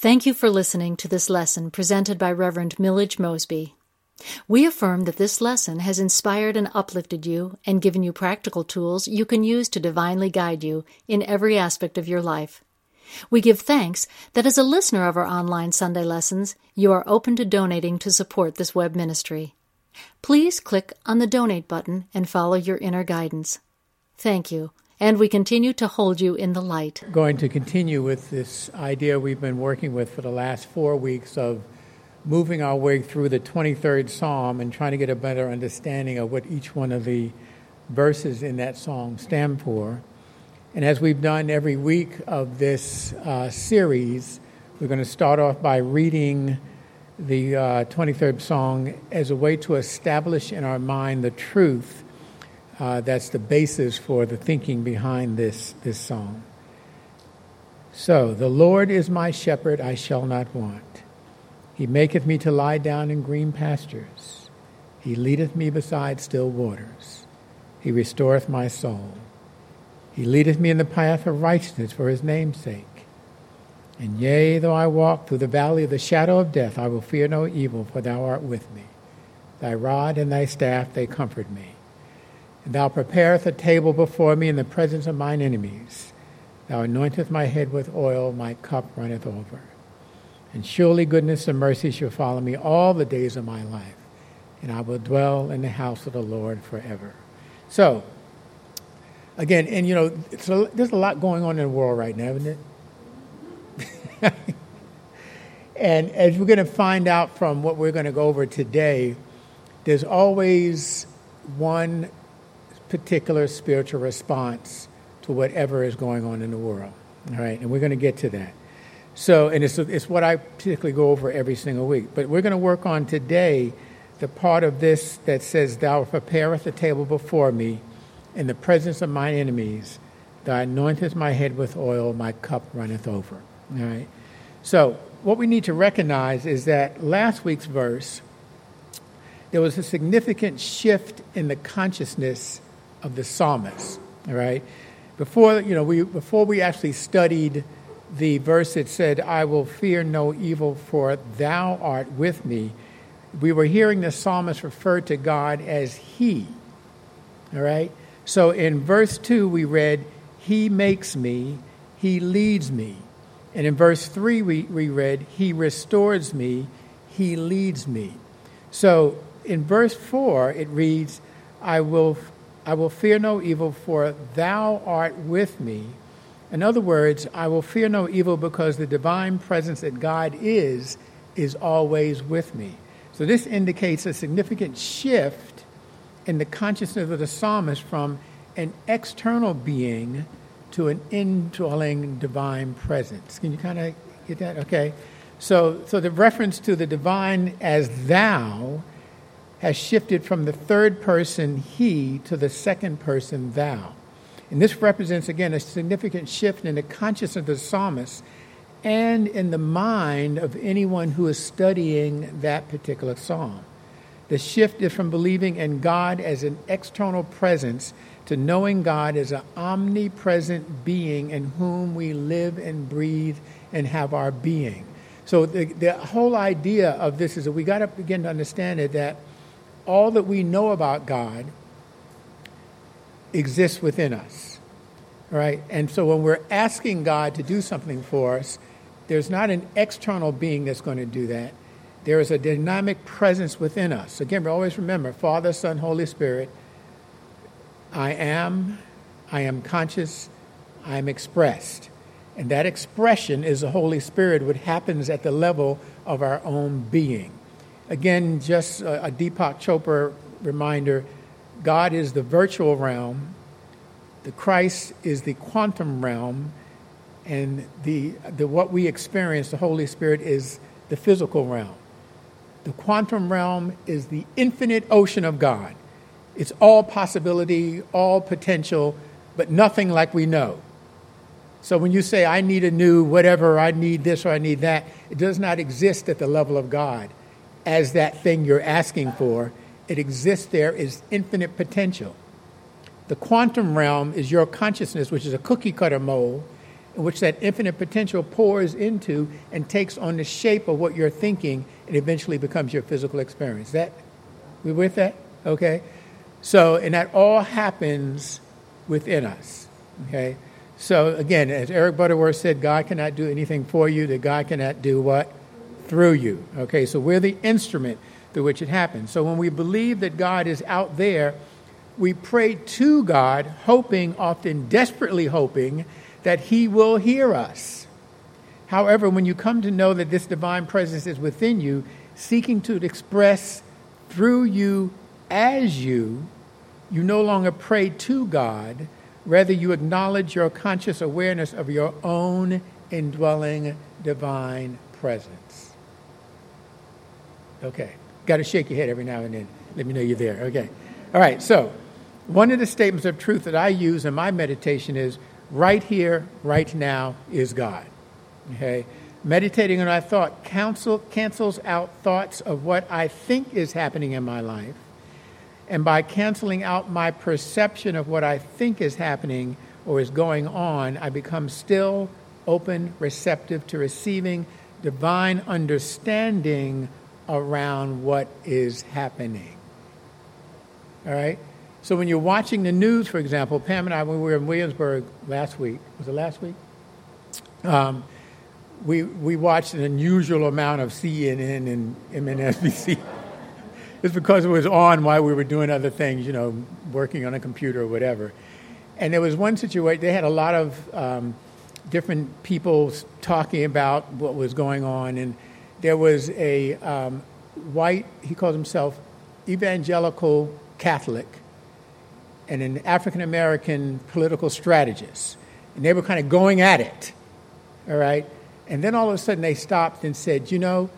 Thank you for listening to this lesson presented by Reverend Millage Mosby. We affirm that this lesson has inspired and uplifted you and given you practical tools you can use to divinely guide you in every aspect of your life. We give thanks that as a listener of our online Sunday lessons, you are open to donating to support this web ministry. Please click on the donate button and follow your inner guidance. Thank you, and we continue to hold you in the light. Going to continue with this idea we've been working with for the last 4 weeks of moving our way through the 23rd Psalm and trying to get a better understanding of what each one of the verses in that psalm stand for. And as we've done every week of this series, we're going to start off by reading the 23rd Psalm as a way to establish in our mind the truth that's the basis for the thinking behind this psalm. So, the Lord is my shepherd, I shall not want. He maketh me to lie down in green pastures. He leadeth me beside still waters. He restoreth my soul. He leadeth me in the path of righteousness for his name's sake. And yea, though I walk through the valley of the shadow of death, I will fear no evil, for thou art with me. Thy rod and thy staff, they comfort me. And thou preparest a table before me in the presence of mine enemies. Thou anointest my head with oil, my cup runneth over. And surely goodness and mercy shall follow me all the days of my life, and I will dwell in the house of the Lord forever. So, again, and you know, there's a lot going on in the world right now, isn't it? And as we're going to find out from what we're going to go over today, there's always one particular spiritual response to whatever is going on in the world. All right, and we're going to get to that. So, and it's what I particularly go over every single week. But we're going to work on today the part of this that says, thou preparest a table before me in the presence of mine enemies. Thou anointest my head with oil, my cup runneth over. All right. So what we need to recognize is that last week's verse, there was a significant shift in the consciousness of the psalmist. All right. Before we actually studied the verse that said, I will fear no evil, for thou art with me, we were hearing the psalmist refer to God as he. All right? So in verse 2, we read, he makes me, he leads me. And in verse 3, we read, he restores me, he leads me. So in verse 4, it reads, I will fear no evil, for thou art with me. In other words, I will fear no evil because the divine presence that God is always with me. So this indicates a significant shift in the consciousness of the psalmist from an external being to an indwelling divine presence. Can you kind of get that? Okay. So the reference to the divine as thou has shifted from the third person he to the second person thou. And this represents, again, a significant shift in the consciousness of the psalmist and in the mind of anyone who is studying that particular psalm. The shift is from believing in God as an external presence to knowing God as an omnipresent being in whom we live and breathe and have our being. So the whole idea of this is that we got to begin to understand it, that all that we know about God exists within us, right? And so when we're asking God to do something for us, there's not an external being that's going to do that. There is a dynamic presence within us. Again, we always remember, Father, Son, Holy Spirit, I am conscious, I am expressed. And that expression is the Holy Spirit, what happens at the level of our own being. Again, just a Deepak Chopra reminder, God is the virtual realm, the Christ is the quantum realm, and the what we experience, the Holy Spirit, is the physical realm. The quantum realm is the infinite ocean of God. It's all possibility, all potential, but nothing like we know. So when you say, I need a new whatever, I need this or I need that, it does not exist at the level of God as that thing you're asking for. It exists there as infinite potential. The quantum realm is your consciousness, which is a cookie cutter mold, in which that infinite potential pours into and takes on the shape of what you're thinking and eventually becomes your physical experience. We with that? Okay. So, and that all happens within us. Okay. So again, as Eric Butterworth said, God cannot do anything for you that God cannot do what? Through you. Okay. So we're the instrument through which it happens. So when we believe that God is out there, we pray to God, hoping, often desperately hoping, that he will hear us. However, when you come to know that this divine presence is within you, seeking to express through you as you no longer pray to God. Rather, you acknowledge your conscious awareness of your own indwelling divine presence. Okay. Got to shake your head every now and then. Let me know you're there. Okay. All right. So one of the statements of truth that I use in my meditation is, right here, right now is God. Okay. Meditating on our thought cancels out thoughts of what I think is happening in my life. And by canceling out my perception of what I think is happening or is going on, I become still, open, receptive to receiving divine understanding around what is happening. All right? So when you're watching the news, for example, Pam and I, when we were in Williamsburg last week, was it last week? We watched an unusual amount of CNN and MSNBC. It's because it was on while we were doing other things, working on a computer or whatever. And there was one situation, they had a lot of different people talking about what was going on. And there was a white, he called himself evangelical Catholic, and an African-American political strategist. And they were kind of going at it, all right? And then all of a sudden they stopped and said,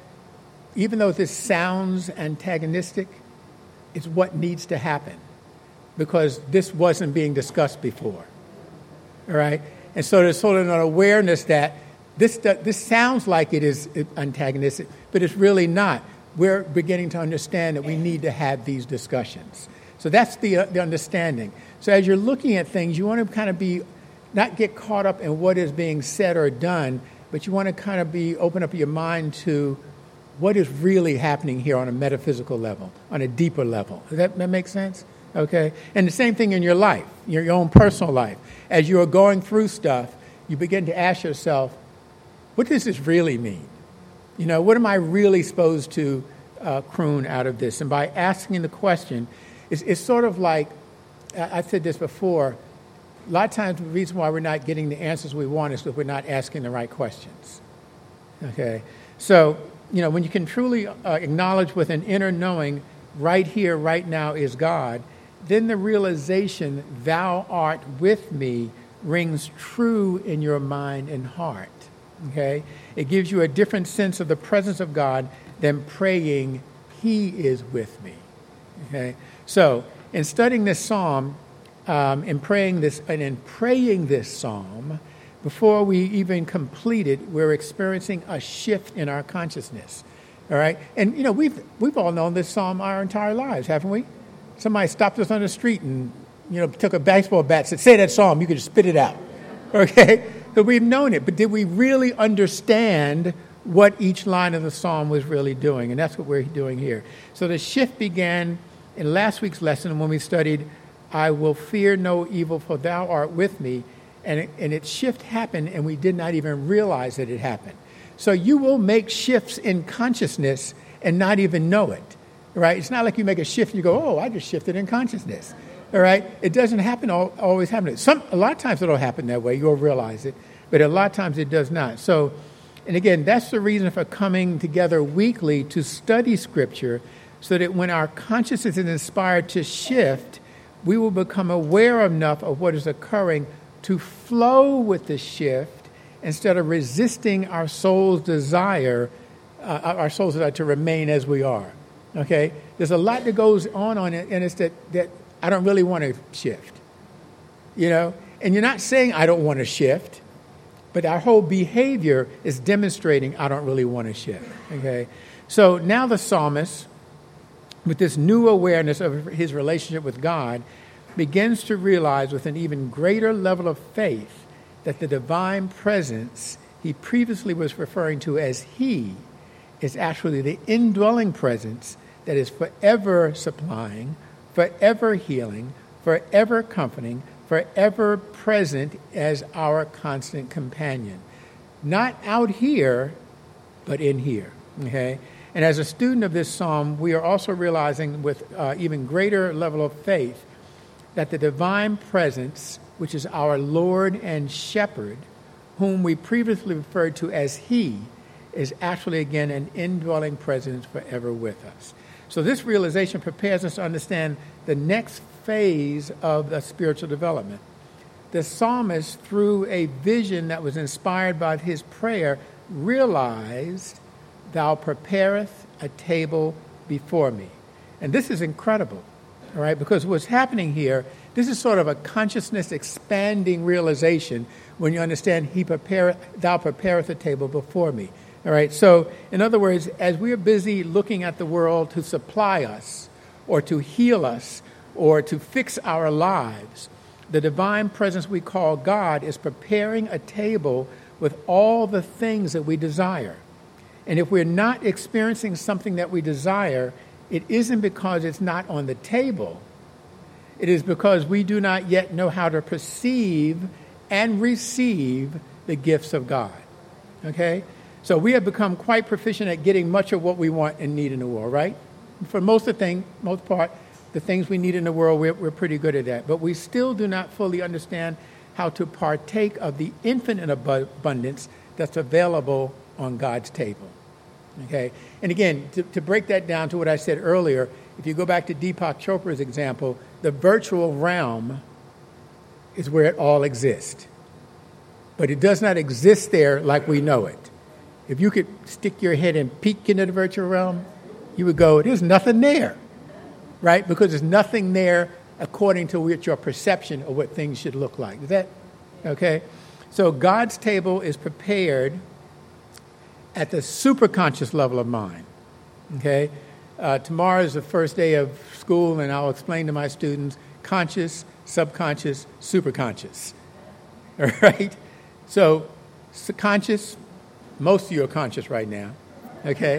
even though this sounds antagonistic, it's what needs to happen because this wasn't being discussed before, all right? And so there's sort of an awareness that this sounds like it is antagonistic, but it's really not. We're beginning to understand that we need to have these discussions. So that's the understanding. So as you're looking at things, you want to kind of not get caught up in what is being said or done, but you want to kind of open up your mind to what is really happening here on a metaphysical level, on a deeper level. Does that make sense? Okay? And the same thing in your life, your own personal life. As you are going through stuff, you begin to ask yourself, what does this really mean? What am I really supposed to croon out of this? And by asking the question, it's sort of like, I've said this before, a lot of times the reason why we're not getting the answers we want is because we're not asking the right questions. Okay? So, when you can truly acknowledge with an inner knowing, right here, right now is God, then the realization, thou art with me, rings true in your mind and heart. Okay? It gives you a different sense of the presence of God than praying, he is with me. Okay? So, in studying this psalm, in praying this psalm, before we even complete it, we're experiencing a shift in our consciousness. All right? And, we've all known this psalm our entire lives, haven't we? Somebody stopped us on the street and, took a baseball bat, said, say that psalm, you could just spit it out. Okay? So we've known it, but did we really understand what each line of the psalm was really doing? And that's what we're doing here. So the shift began in last week's lesson when we studied, I will fear no evil, for thou art with me. And its shift happened, and we did not even realize that it happened. So you will make shifts in consciousness and not even know it, right? It's not like you make a shift and you go, oh, I just shifted in consciousness, all right? It doesn't happen, always happen. A lot of times it'll happen that way. You'll realize it. But a lot of times it does not. So, and again, that's the reason for coming together weekly to study Scripture, so that when our consciousness is inspired to shift, we will become aware enough of what is occurring to flow with the shift instead of resisting our soul's desire to remain as we are. Okay? There's a lot that goes on it, and it's that I don't really want to shift. And you're not saying I don't want to shift, but our whole behavior is demonstrating I don't really want to shift. Okay? So now the psalmist, with this new awareness of his relationship with God, begins to realize with an even greater level of faith that the divine presence he previously was referring to as he is actually the indwelling presence that is forever supplying, forever healing, forever comforting, forever present as our constant companion. Not out here, but in here, okay? And as a student of this psalm, we are also realizing with even greater level of faith that the divine presence, which is our Lord and Shepherd, whom we previously referred to as he, is actually, again, an indwelling presence forever with us. So this realization prepares us to understand the next phase of the spiritual development. The psalmist, through a vision that was inspired by his prayer, realized, "Thou preparest a table before me." And this is incredible, all right, because what's happening here, this is sort of a consciousness expanding realization when you understand "Thou preparest a table before me." All right, so in other words, as we are busy looking at the world to supply us or to heal us or to fix our lives, the divine presence we call God is preparing a table with all the things that we desire. And if we're not experiencing something that we desire, it isn't because it's not on the table. It is because we do not yet know how to perceive and receive the gifts of God. Okay? So we have become quite proficient at getting much of what we want and need in the world, right? For most part, the things we need in the world, we're pretty good at that. But we still do not fully understand how to partake of the infinite abundance that's available on God's table. Okay? And again, to break that down to what I said earlier, if you go back to Deepak Chopra's example, the virtual realm is where it all exists. But it does not exist there like we know it. If you could stick your head and peek into the virtual realm, you would go, there's nothing there, right? Because there's nothing there according to what your perception of what things should look like. Is that okay? So God's table is prepared at the superconscious level of mind, okay? Tomorrow is the first day of school, and I'll explain to my students conscious, subconscious, superconscious, all right? So conscious, most of you are conscious right now, okay?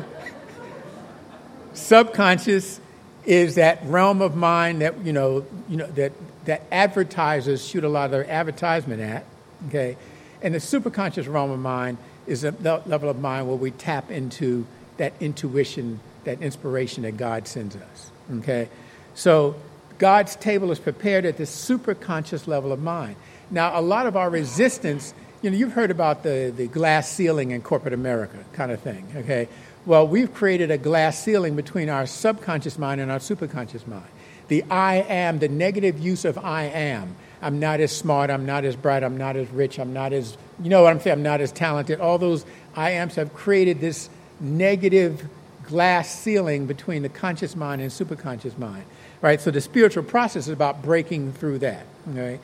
Subconscious is that realm of mind that, that advertisers shoot a lot of their advertisement at, okay? And the superconscious realm of mind is a level of mind where we tap into that intuition, that inspiration that God sends us, okay? So God's table is prepared at the superconscious level of mind. Now, a lot of our resistance, you've heard about the glass ceiling in corporate America kind of thing, okay? Well, we've created a glass ceiling between our subconscious mind and our superconscious mind. The I am, the negative use of I am. I'm not as smart, I'm not as bright, I'm not as rich, I'm not as, you know what I'm saying, I'm not as talented. All those I ams have created this negative glass ceiling between the conscious mind and superconscious mind, right? So the spiritual process is about breaking through that, okay?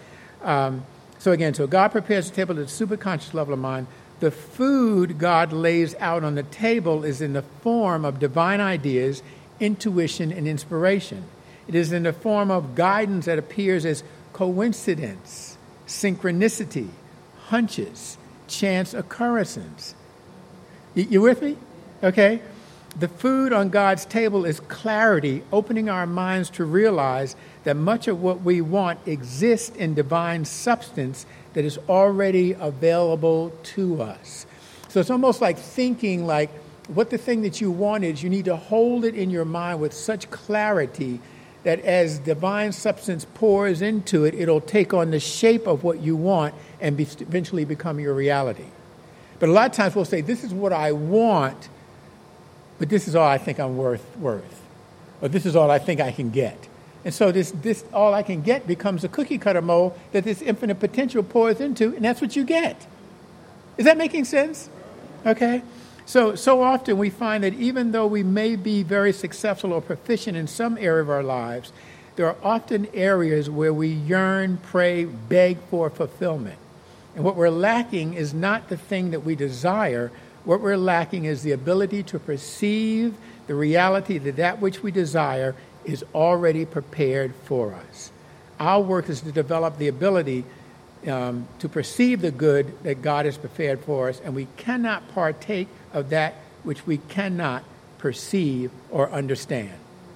So God prepares the table at the superconscious level of mind. The food God lays out on the table is in the form of divine ideas, intuition, and inspiration. It is in the form of guidance that appears as coincidence, synchronicity, hunches, chance occurrences. You with me? Okay? The food on God's table is clarity, opening our minds to realize that much of what we want exists in divine substance that is already available to us. So it's almost like thinking like what the thing that you want is, you need to hold it in your mind with such clarity that as divine substance pours into it, it'll take on the shape of what you want and eventually become your reality. But a lot of times we'll say, this is what I want, but this is all I think I'm worth, or this is all I think I can get. And so this all I can get becomes a cookie cutter mold that this infinite potential pours into, and that's what you get. Is that making sense? Okay? So often we find that even though we may be very successful or proficient in some area of our lives, there are often areas where we yearn, pray, beg for fulfillment. And what we're lacking is not the thing that we desire. What we're lacking is the ability to perceive the reality that that which we desire is already prepared for us. Our work is to develop the ability to perceive the good that God has prepared for us, and we cannot partake of that which we cannot perceive or understand.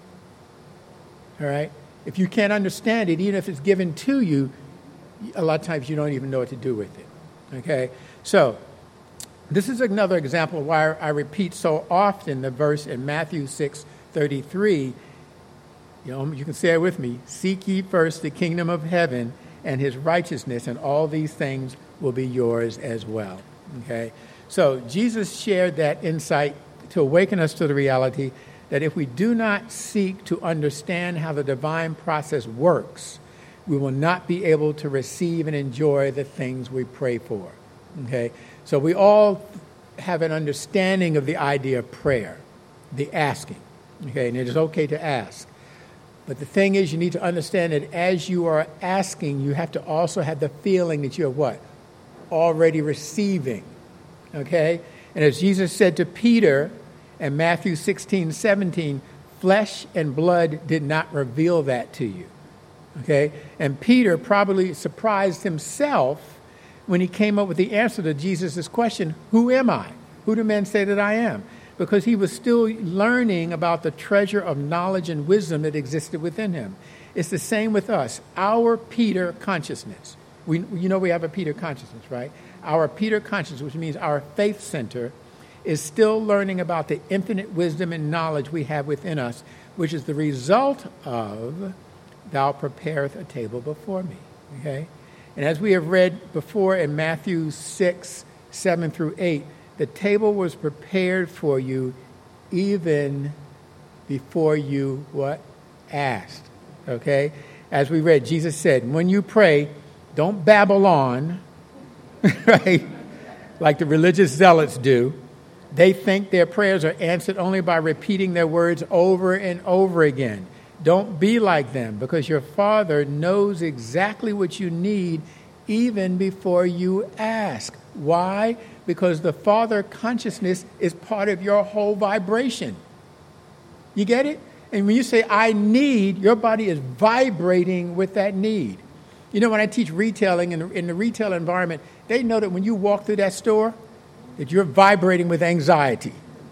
All right? If you can't understand it, even if it's given to you, a lot of times you don't even know what to do with it. Okay? So, this is another example of why I repeat so often the verse in Matthew 6:33. You can say it with me. Seek ye first the kingdom of heaven and his righteousness, and all these things will be yours as well. Okay? So Jesus shared that insight to awaken us to the reality that if we do not seek to understand how the divine process works, we will not be able to receive and enjoy the things we pray for. Okay? So we all have an understanding of the idea of prayer, the asking. Okay? And it is okay to ask. But the thing is, you need to understand that as you are asking, you have to also have the feeling that you're what? Already receiving. Okay? And as Jesus said to Peter in Matthew 16:17, flesh and blood did not reveal that to you. Okay? And Peter probably surprised himself when he came up with the answer to Jesus' question, who am I? Who do men say that I am? Because he was still learning about the treasure of knowledge and wisdom that existed within him. It's the same with us. Our Peter consciousness. We have a Peter consciousness, right? Our Peter consciousness, which means our faith center, is still learning about the infinite wisdom and knowledge we have within us, which is the result of thou preparest a table before me. Okay? And as we have read before in Matthew 6:7-8, the table was prepared for you even before you, what? Asked. Okay? As we read, Jesus said, when you pray, don't babble on, right? Like the religious zealots do. They think their prayers are answered only by repeating their words over and over again. Don't be like them, because your Father knows exactly what you need even before you ask. Why? Because the Father consciousness is part of your whole vibration. You get it? And when you say, I need, your body is vibrating with that need. You know, when I teach retailing in the retail environment, they know that when you walk through that store, that you're vibrating with anxiety.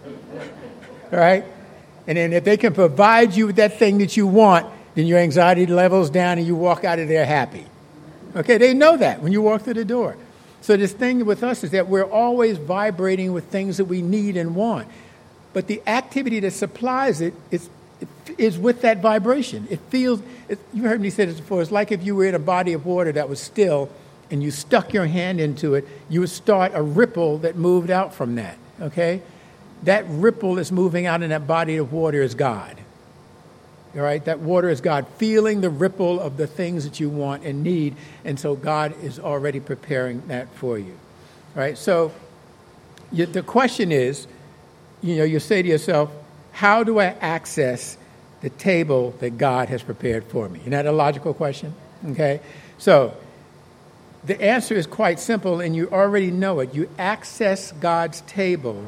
All right? And then if they can provide you with that thing that you want, then your anxiety levels down and you walk out of there happy. Okay? They know that when you walk through the door. So this thing with us is that we're always vibrating with things that we need and want. But the activity that supplies it is with that vibration. It feels, you heard me say this before, it's like if you were in a body of water that was still and you stuck your hand into it, you would start a ripple that moved out from that, okay? That ripple that's moving out in that body of water is God. All right? That water is God, feeling the ripple of the things that you want and need, and so God is already preparing that for you. All right? So the question is, you say to yourself, how do I access the table that God has prepared for me? Isn't that a logical question? Okay? So the answer is quite simple, and you already know it. You access God's table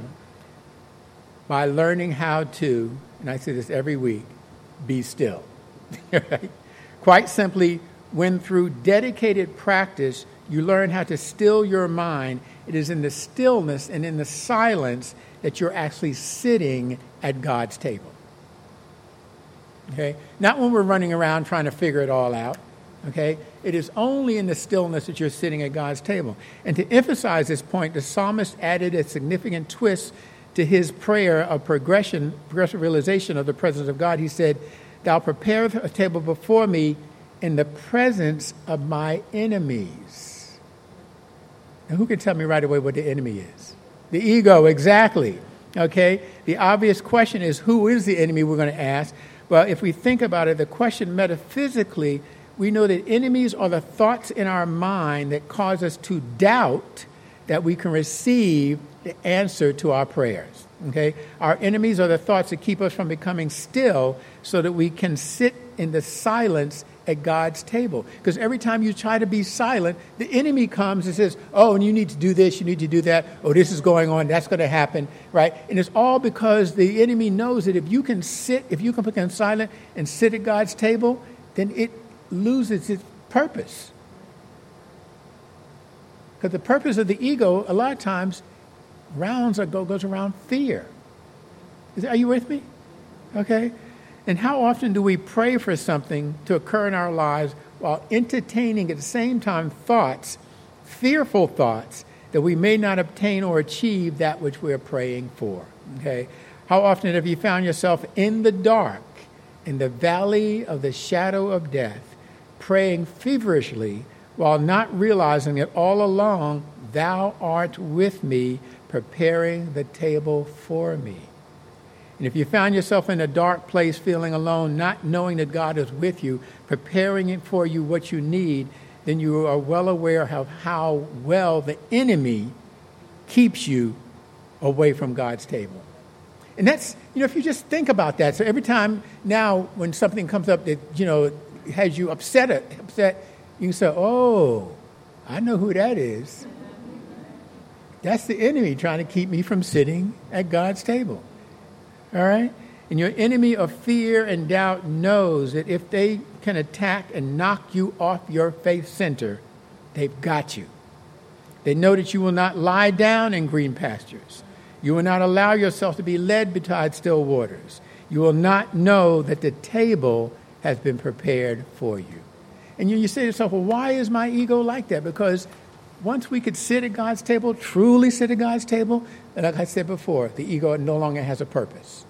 by learning how to, and I say this every week, be still. Right? Quite simply, when through dedicated practice you learn how to still your mind, it is in the stillness and in the silence that you're actually sitting at God's table. Okay? Not when we're running around trying to figure it all out. Okay? It is only in the stillness that you're sitting at God's table. And to emphasize this point, the psalmist added a significant twist to his prayer of progressive realization of the presence of God. He said, thou prepare a table before me in the presence of my enemies. Now, who can tell me right away what the enemy is? The ego, exactly. Okay? The obvious question is, who is the enemy we're going to ask? Well, if we think about it, the question metaphysically, we know that enemies are the thoughts in our mind that cause us to doubt that we can receive the answer to our prayers. Okay? Our enemies are the thoughts that keep us from becoming still so that we can sit in the silence at God's table. Because every time you try to be silent, the enemy comes and says, oh, and you need to do this, you need to do that, oh, this is going on, that's going to happen, right? And it's all because the enemy knows that if you can become silent and sit at God's table, then it loses its purpose. Because the purpose of the ego, a lot of times, goes around fear. Are you with me? Okay? And how often do we pray for something to occur in our lives while entertaining at the same time thoughts, fearful thoughts, that we may not obtain or achieve that which we're praying for? Okay? How often have you found yourself in the dark, in the valley of the shadow of death, praying feverishly while not realizing that all along thou art with me, preparing the table for me? And if you found yourself in a dark place feeling alone, not knowing that God is with you, preparing it for you what you need, then you are well aware of how well the enemy keeps you away from God's table. And that's, if you just think about that. So every time now when something comes up that, has you upset, you can say, oh, I know who that is. That's the enemy trying to keep me from sitting at God's table. All right? And your enemy of fear and doubt knows that if they can attack and knock you off your faith center, they've got you. They know that you will not lie down in green pastures. You will not allow yourself to be led beside still waters. You will not know that the table has been prepared for you. And you say to yourself, well, why is my ego like that? Because once we could sit at God's table, truly sit at God's table, like I said before, the ego no longer has a purpose.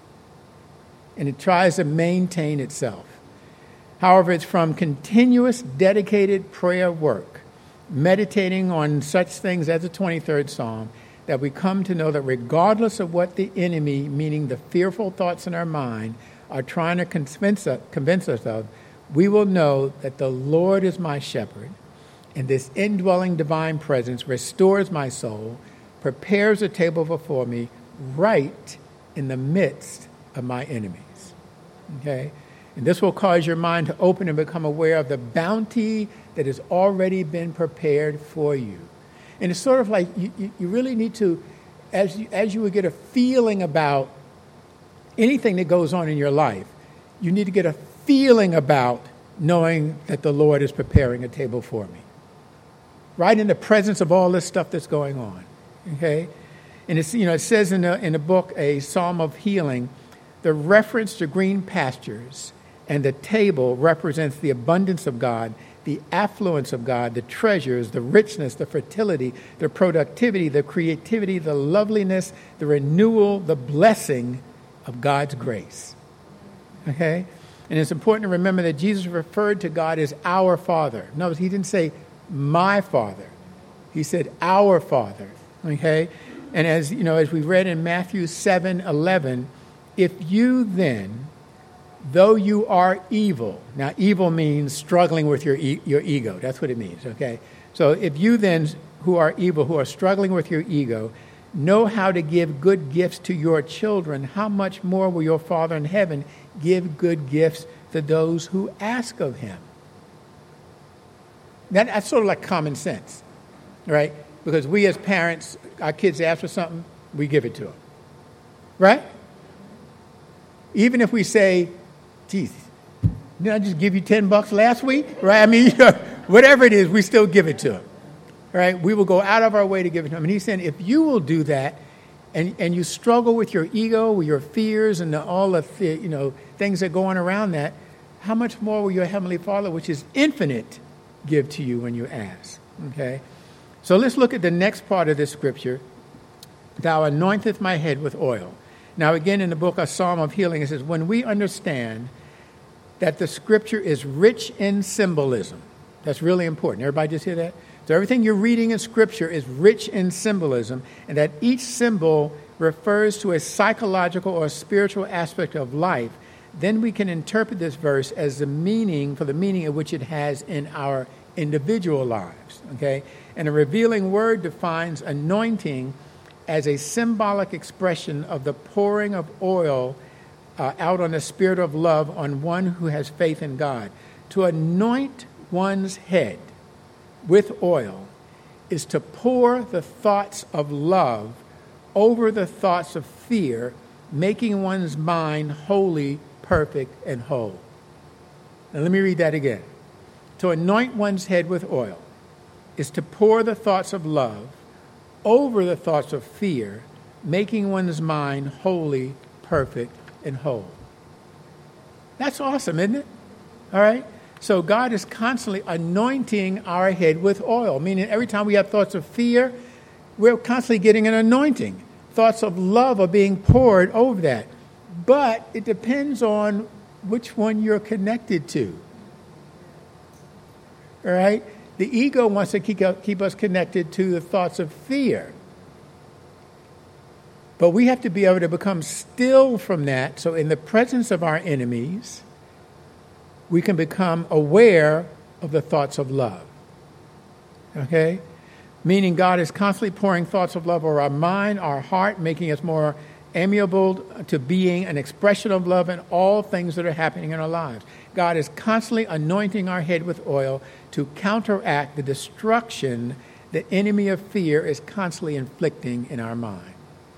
And it tries to maintain itself. However, it's from continuous, dedicated prayer work, meditating on such things as the 23rd Psalm, that we come to know that regardless of what the enemy, meaning the fearful thoughts in our mind, are trying to convince us of, we will know that the Lord is my shepherd, and this indwelling divine presence restores my soul, prepares a table before me right in the midst of my enemies. Okay? And this will cause your mind to open and become aware of the bounty that has already been prepared for you. And it's sort of like you really need to, as you would get a feeling about anything that goes on in your life, you need to get a feeling about knowing that the Lord is preparing a table for me. Right in the presence of all this stuff that's going on. Okay? And it's, it says in the book, A Psalm of Healing, the reference to green pastures and the table represents the abundance of God, the affluence of God, the treasures, the richness, the fertility, the productivity, the creativity, the loveliness, the renewal, the blessing of God's grace. Okay? And it's important to remember that Jesus referred to God as our Father. Notice he didn't say my Father. He said our Father. Okay? And as we read in Matthew 7:11, if you then, though you are evil. Now, evil means struggling with your ego. That's what it means, okay? So if you then, who are evil, who are struggling with your ego, know how to give good gifts to your children, how much more will your Father in heaven give good gifts to those who ask of him? That's sort of like common sense, right? Because we as parents, our kids ask for something, we give it to them, right? Even if we say, geez, didn't I just give you $10 last week? Right? I mean, whatever it is, we still give it to him. Right? We will go out of our way to give it to him. And he's saying, if you will do that, and you struggle with your ego, with your fears, and all the things that go on around that, how much more will your Heavenly Father, which is infinite, give to you when you ask? Okay? So let's look at the next part of this scripture. Thou anointest my head with oil. Now, again, in the book of Psalm of Healing, it says, when we understand that the scripture is rich in symbolism, that's really important. Everybody just hear that? So everything you're reading in scripture is rich in symbolism, and that each symbol refers to a psychological or spiritual aspect of life, then we can interpret this verse as the meaning of which it has in our individual lives. Okay? And a revealing word defines anointing as a symbolic expression of the pouring of oil out on the spirit of love on one who has faith in God. To anoint one's head with oil is to pour the thoughts of love over the thoughts of fear, making one's mind holy, perfect, and whole. Now let me read that again. To anoint one's head with oil is to pour the thoughts of love over the thoughts of fear, making one's mind holy, perfect, and whole. That's awesome, isn't it? All right? So God is constantly anointing our head with oil, meaning every time we have thoughts of fear, we're constantly getting an anointing. Thoughts of love are being poured over that. But it depends on which one you're connected to. All right? The ego wants to keep us connected to the thoughts of fear. But we have to be able to become still from that. So in the presence of our enemies, we can become aware of the thoughts of love. Okay? Meaning God is constantly pouring thoughts of love over our mind, our heart, making us more amiable to being an expression of love in all things that are happening in our lives. God is constantly anointing our head with oil to counteract the destruction the enemy of fear is constantly inflicting in our mind.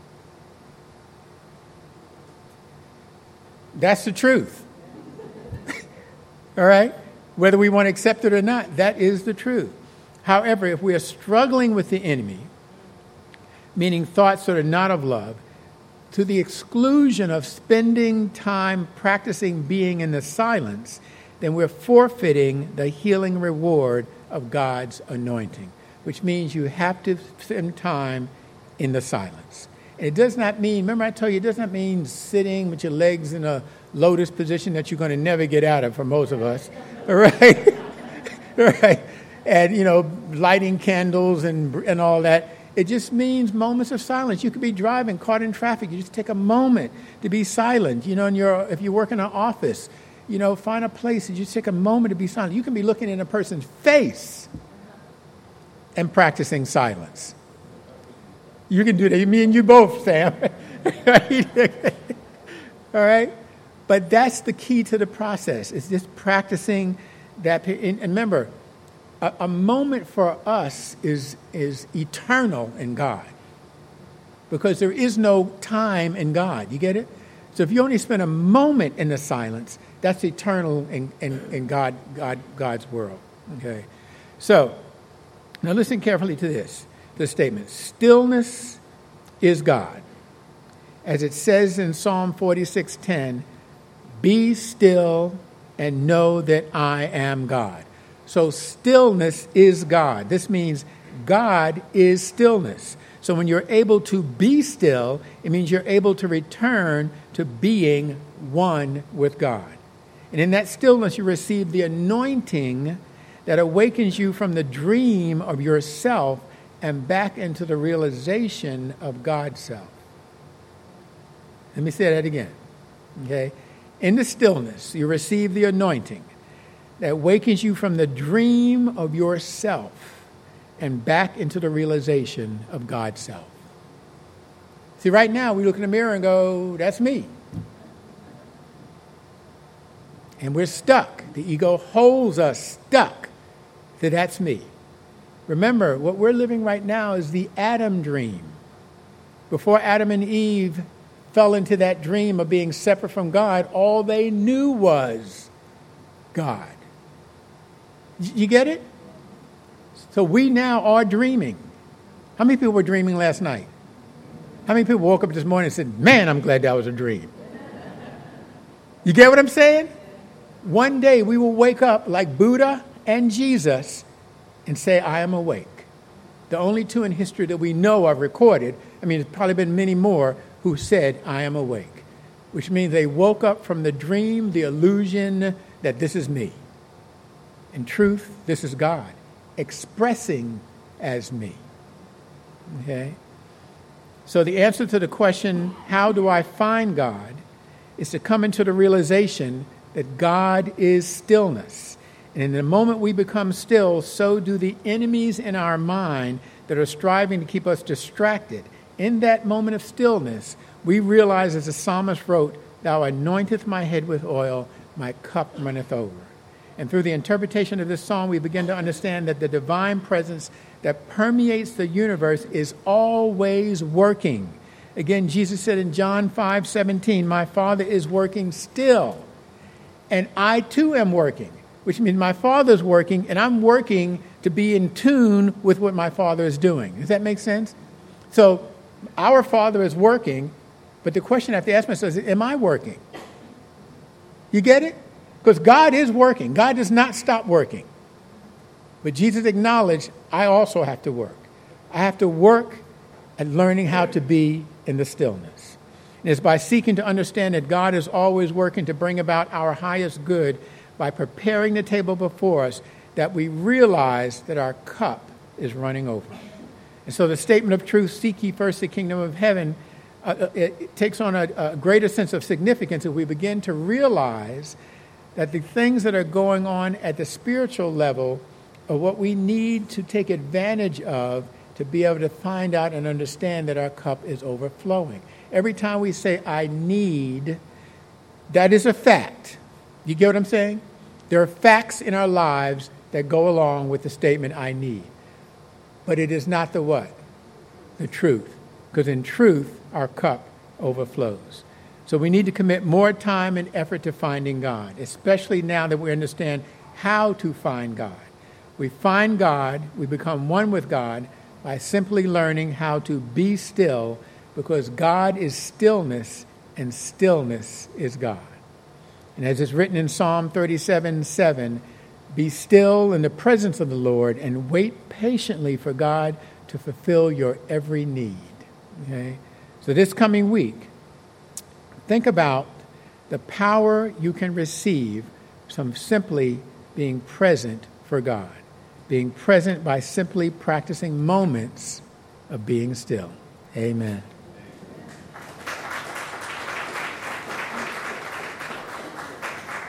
That's the truth. All right? Whether we want to accept it or not, that is the truth. However, if we are struggling with the enemy, meaning thoughts that are not of love, to the exclusion of spending time practicing being in the silence, then we're forfeiting the healing reward of God's anointing, which means you have to spend time in the silence. And it does not mean, remember I told you, it does not mean sitting with your legs in a lotus position that you're going to never get out of for most of us. All right? All right? And, lighting candles and all that. It just means moments of silence. You could be driving, caught in traffic. You just take a moment to be silent. If you work in an office, find a place and just take a moment to be silent. You can be looking in a person's face and practicing silence. You can do that. Me and you both, Sam. All right? But that's the key to the process. It's just practicing that. And remember, a moment for us is eternal in God, because there is no time in God. You get it? So if you only spend a moment in the silence, that's eternal in God's world. Okay. So now listen carefully to this statement. Stillness is God. As it says in Psalm 46:10, be still and know that I am God. So stillness is God. This means God is stillness. So when you're able to be still, it means you're able to return to being one with God. And in that stillness, you receive the anointing that awakens you from the dream of yourself and back into the realization of God's self. Let me say that again. Okay? In the stillness, you receive the anointing that awakens you from the dream of yourself and back into the realization of God's self. See, right now, we look in the mirror and go, that's me. And we're stuck. The ego holds us stuck to that's me. Remember, what we're living right now is the Adam dream. Before Adam and Eve fell into that dream of being separate from God, all they knew was God. You get it? So we now are dreaming. How many people were dreaming last night? How many people woke up this morning and said, man, I'm glad that was a dream? You get what I'm saying? One day we will wake up like Buddha and Jesus and say, I am awake. The only two in history that we know of recorded, there's probably been many more who said, I am awake, which means they woke up from the dream, the illusion that this is me. In truth, this is God expressing as me. Okay? So the answer to the question, how do I find God, is to come into the realization that God is stillness. And in the moment we become still, so do the enemies in our mind that are striving to keep us distracted. In that moment of stillness, we realize, as the psalmist wrote, thou anointest my head with oil, my cup runneth over. And through the interpretation of this psalm, we begin to understand that the divine presence that permeates the universe is always working. Again, Jesus said in John 5:17, my Father is working still, and I too am working, which means my Father's working, and I'm working to to be in tune with what my Father is doing. Does that make sense? So our Father is working, but the question I have to ask myself is, am I working? You get it? Because God is working. God does not stop working. But Jesus acknowledged, I also have to work. I have to work at learning how to be in the stillness. And it's by seeking to understand that God is always working to bring about our highest good by preparing the table before us that we realize that our cup is running over. And so the statement of truth, seek ye first the kingdom of heaven, it takes on a greater sense of significance if we begin to realize that the things that are going on at the spiritual level are what we need to take advantage of to be able to find out and understand that our cup is overflowing. Every time we say, I need, that is a fact. You get what I'm saying? There are facts in our lives that go along with the statement, I need. But it is not the what? The truth. Because in truth, our cup overflows. So we need to commit more time and effort to finding God, especially now that we understand how to find God. We find God, we become one with God by simply learning how to be still, because God is stillness and stillness is God. And as it's written in Psalm 37:7, be still in the presence of the Lord and wait patiently for God to fulfill your every need. Okay? So this coming week, think about the power you can receive from simply being present for God. Being present by simply practicing moments of being still. Amen.